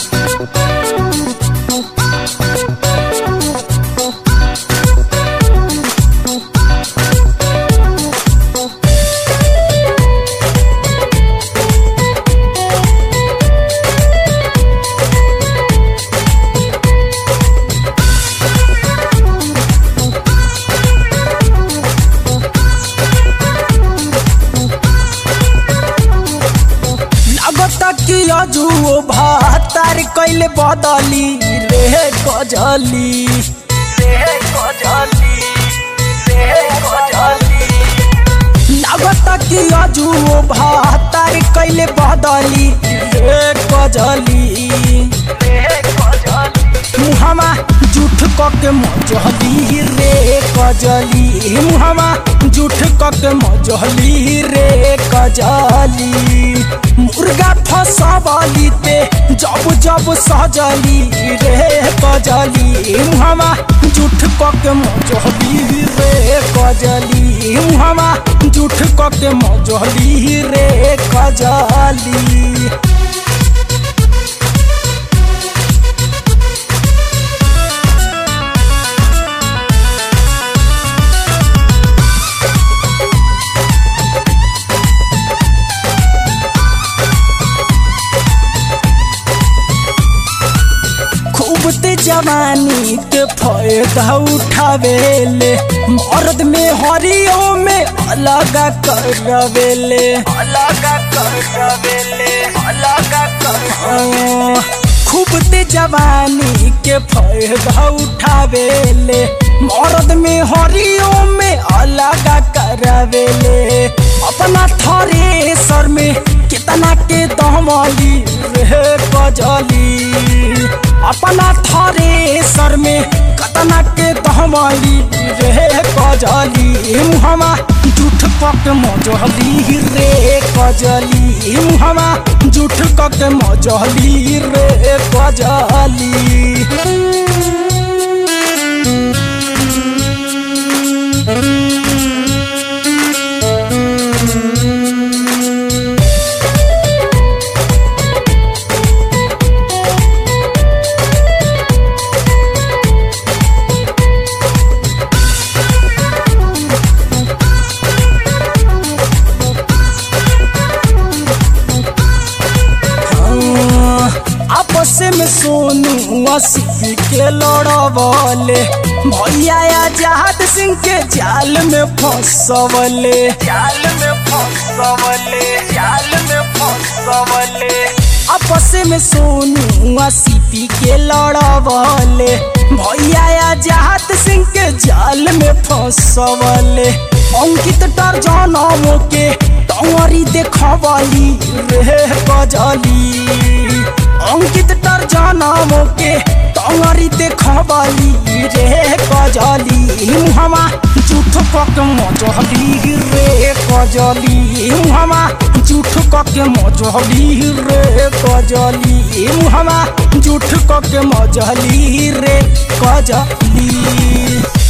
जुओ भातार कैले बदली रे गजली लागत कि जुओ भातार कैले बदली रे गजली मुहामा झूठ कके मजली रे गजली मुहामा झूठ कके मजली रे गजली मुर्गा फसबली ते जब जब सजली रे गजली मुहामा झूठ कके मजली रे गजली मुहामा झूठ कके मजली रे गजली जवानी के फायदा उठावेले मर्द में हरियो में अलग करवेले खूब ते जवानी के फायदा उठावेले मर्द में हरियो में अलग करवेले अपना थ्रेसर में कितना के दमली रे गजली अपना थ्रेसर में कतना के दमली रे गजली मुहामा झूठ कके मजली रे गजली मुहामा झूठ कके मजली रे गजली में सोनू वसी के लड़वले भैया आजाद सिंह के जाल में फंसवले आपस में सोनू वसी के लड़वले भैया आजाद सिंह के जाल में फंसवले अंकित टर्जनों के टंगरी देखवली रे गजली अंकित टर्जनों के टंगरी देखवली रे गजली मुहामा झूठ कके मजली रे गजली मुहामा झूठ कके मजली रे गजली मुहामा झूठ कके मजली रे गजली।